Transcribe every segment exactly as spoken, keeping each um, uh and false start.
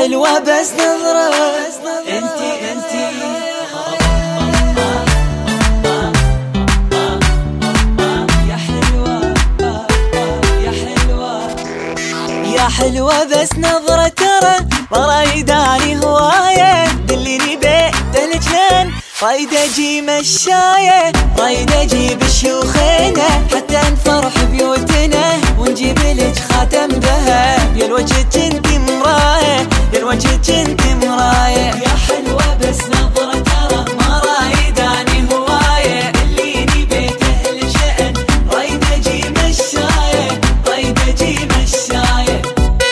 حلوة بس نظرة انتي انتي يا حلوة يا حلوة يا حلوة بس نظرة ترى برايداني هواية دليني بيت الجنان رايد اجي مشاية رايد اجيب الشيوخينة حتى نفرح بيوتنا ونجيب لك خاتم ذهب يا الوجه جنتي مراية يا الوجه جنتي مراية يا حلوة بس نظرة ترى ما رايداني هواية دليني بيت اهل شأن رايد اجي مشاية رايد اجي مشاية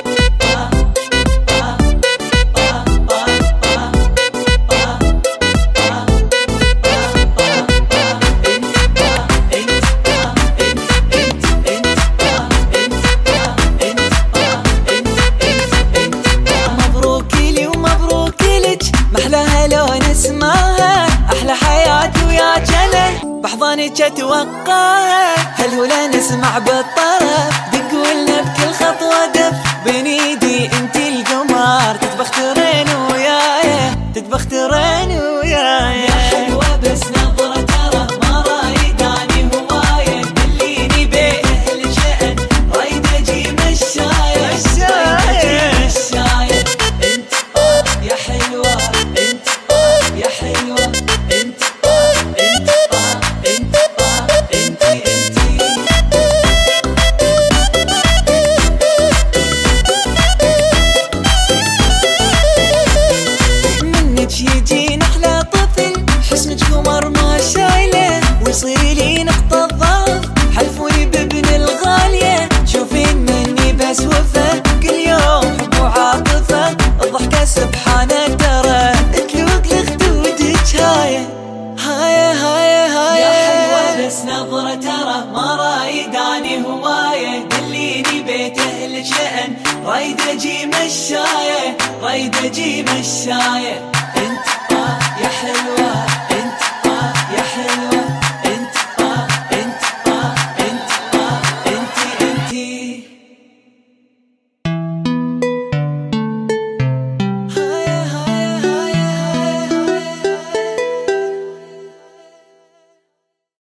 محلاها لون اسمها احلى حياة ويا جنة بحضنك اتوقعها هالهلا نسمع بالطرف دق ولنا بكل خطوة دف بين ايدي انتي القمر تتبخترين وياي تتبخترين وياي يا حلوة بس نظرة ترى ما رايداني هواية دليني بيه اهل شأن رايد اجي مشاية مشاية مشاية انت يا حلوة انت يا حلوة انت انت انت انتي انتي منك يجينا احلى طفل حسنك قمر ما شايله ويصير لي نقطة ضعف حلفوني بابن الغالية شوفين مني بس وفا كل يوم حب وعاطفة الضحكة سبحانه ترى تلوق لخدودك هاي هاي هاي هاي يا حلوة بس نظرة ترى ما رايداني هواية دليني بيت اهل شأن رايد اجي مشاية رايد اجي مشاية انت يا حلوة